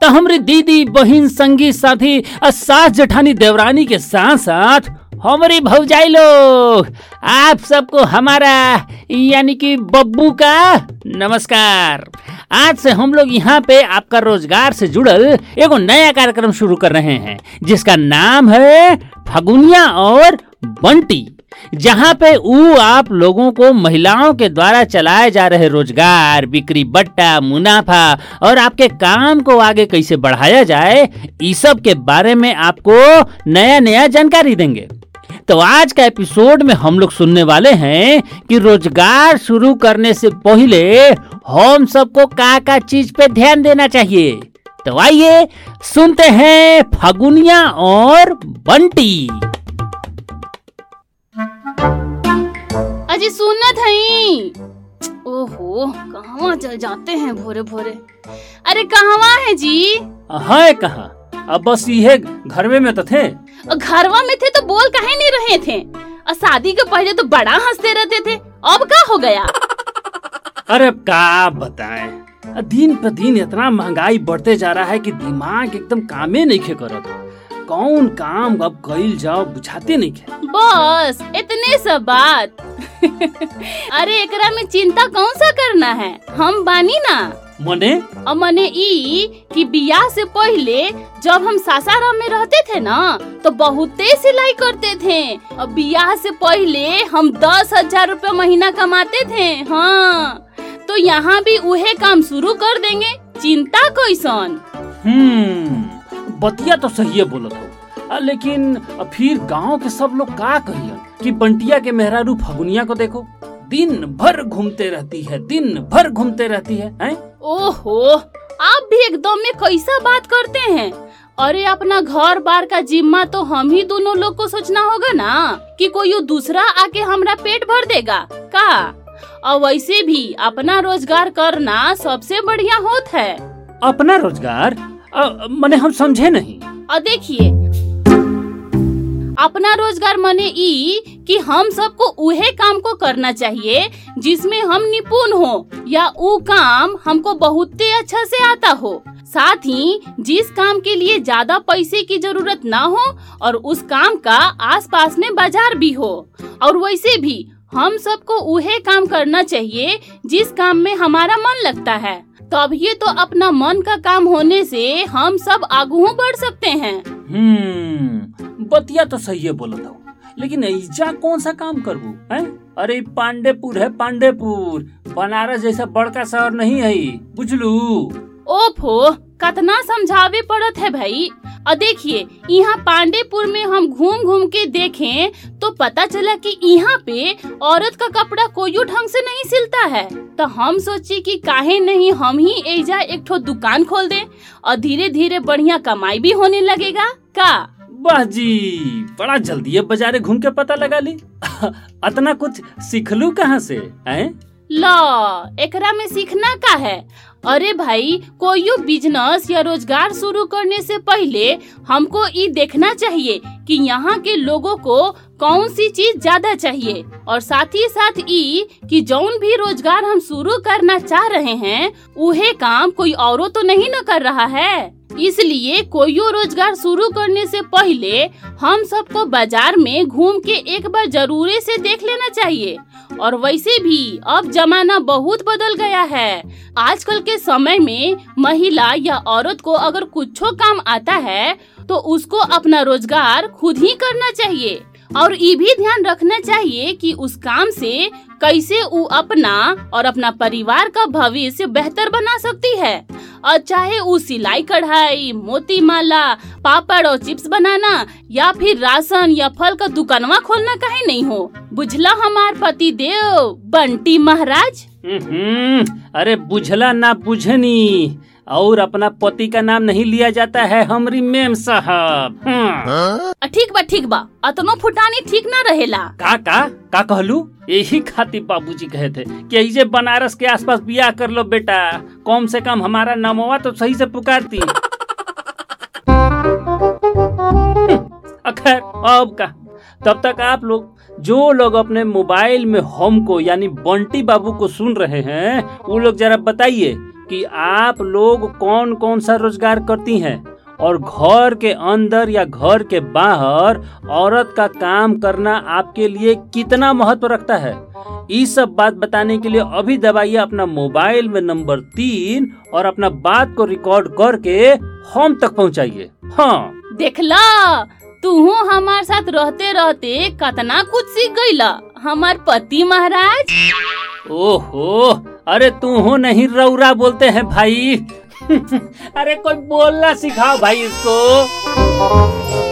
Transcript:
तो हमारी दीदी बहन संगी साथी सास जेठानी देवरानी के साथ साथ हमारी भौजाई लोग आप सबको हमारा यानी कि बब्बू का नमस्कार। आज से हम लोग यहाँ पे आपका रोजगार से जुड़ल एगो नया कार्यक्रम शुरू कर रहे हैं जिसका नाम है फगुनिया और बंटी, जहाँ पे आप लोगों को महिलाओं के द्वारा चलाए जा रहे रोजगार, बिक्री बट्टा, मुनाफा और आपके काम को आगे कैसे बढ़ाया जाए, इस सब के बारे में आपको नया नया जानकारी देंगे। तो आज का एपिसोड में हम लोग सुनने वाले हैं कि रोजगार शुरू करने से पहले हम सबको क्या चीज पे ध्यान देना चाहिए। तो आइए सुनते हैं फगुनिया और बंटी। अजी सुनना थई। ओहो, कहवा चल जाते हैं भोरे भोरे। अरे कहवा है जी? है कहाँ, अब बस ये घरवे में तो थे। घरवा में थे तो बोल काहे नहीं रहे थे? शादी के पहले तो बड़ा हंसते रहते थे, अब क्या हो गया? अरे क्या बताएं, दिन पर दिन इतना महंगाई बढ़ते जा रहा है कि दिमाग एकदम कामे नहीं खे करत। कौन काम अब कइल जाओ बुझाते नहीं खे। बस इतने सब बात। अरे एकरा में चिंता कौन सा करना है, हम बानी ना। मने ई कि बियाह से पहले जब हम सासाराम में रहते थे ना तो बहुते सिलाई करते थे। अब बियाह से पहले हम 10,000 रुपए महीना कमाते थे। हाँ, तो यहाँ भी उहे काम शुरू कर देंगे, चिंता कैसन। बतिया तो सही है बोलत हो, लेकिन फिर गांव के सब लोग का कहियन कि बंटिया के मेहरारू फगुनिया को देखो, दिन भर घूमते रहती है, दिन भर घूमते रहती है, हैं? ओहो, आप भी एकदम में कैसा बात करते हैं। अरे अपना घर बार का जिम्मा तो हम ही दोनों लोग को सोचना होगा ना कि कोई दूसरा आके हमरा पेट भर देगा का। और वैसे भी अपना रोजगार करना सबसे बढ़िया होता है। अपना रोजगार मने हम समझे नहीं। देखिए, अपना रोजगार मने ई कि हम सबको उहे काम को करना चाहिए जिसमें हम निपुण हो या वो काम हमको बहुत अच्छा से आता हो, साथ ही जिस काम के लिए ज्यादा पैसे की जरूरत ना हो और उस काम का आसपास में बाजार भी हो। और वैसे भी हम सबको उहे काम करना चाहिए जिस काम में हमारा मन लगता है, तब ये तो अपना मन का काम होने से हम सब आगू बढ़ सकते हैं। बतिया तो सही है बोलत हो, लेकिन ऐजा कौन सा काम करबू हैं? अरे पांडेपुर है, पांडेपुर, बनारस जैसा बड़का शहर नहीं है, बुझलू। ओफो, कितना समझावे पड़त है भाई। और देखिए, यहाँ पांडेपुर में हम घूम घूम के देखें तो पता चला कि यहाँ पे औरत का कपड़ा कोई ढंग से नहीं सिलता है। तो हम सोचे कि काहे नहीं हम ही ऐजा एक ठो दुकान खोल दें और धीरे धीरे बढ़िया कमाई भी होने लगेगा का। वाह जी, बड़ा जल्दी ये बाजारे घूम के पता लगा ली। अतना कुछ सीखलू कहाँ से हैं? ला, एकरा में सीखना का है? अरे भाई, कोई बिजनेस या रोजगार शुरू करने से पहले हमको ये देखना चाहिए कि यहाँ के लोगों को कौन सी चीज ज्यादा चाहिए, और साथ ही साथ ये कि जौन भी रोजगार हम शुरू करना चाह रहे हैं उहे काम कोई औरों तो नहीं न कर रहा है। इसलिए कोई रोजगार शुरू करने से पहले हम सबको बाजार में घूम के एक बार जरूर से देख लेना चाहिए। और वैसे भी अब जमाना बहुत बदल गया है। आजकल के समय में महिला या औरत को अगर कुछ काम आता है तो उसको अपना रोजगार खुद ही करना चाहिए, और ये भी ध्यान रखना चाहिए कि उस काम से कैसे वो अपना और अपना परिवार का भविष्य बेहतर बना सकती है। और चाहे वो सिलाई कढ़ाई, मोती माला, पापड़ और चिप्स बनाना या फिर राशन या फल का दुकानवा खोलना कहीं नहीं हो। बुझला हमार पति देव बंटी महाराज। अरे बुझला ना बुझनी, और अपना पति का नाम नहीं लिया जाता है हमरी मेम साहब। ठीक बा, अतनो फुटानी ठीक ना रहेला। का कहलू? यही खातिर बाबूजी कहे थे कि ऐसे बनारस के आसपास बियाह कर लो बेटा, कम से कम हमारा नामवा तो सही से पुकारती। खैर अब का, तब तक आप लोग जो लोग अपने मोबाइल में हमको यानी बंटी बाबू को सुन रहे हैं, वो लोग जरा बताइए कि आप लोग कौन कौन सा रोजगार करती हैं और घर के अंदर या घर के बाहर औरत का काम करना आपके लिए कितना महत्व रखता है। ये सब बात बताने के लिए अभी दबाइए अपना मोबाइल में नंबर 3 और अपना बात को रिकॉर्ड करके हम तक पहुंचाइए। हाँ, देखला तू हमारे साथ रहते रहते कतना कुछ सीख गईला हमार पति महाराज। ओहो, अरे तू नहीं रौरा बोलते हैं भाई। अरे कोई बोलना सिखाओ भाई इसको।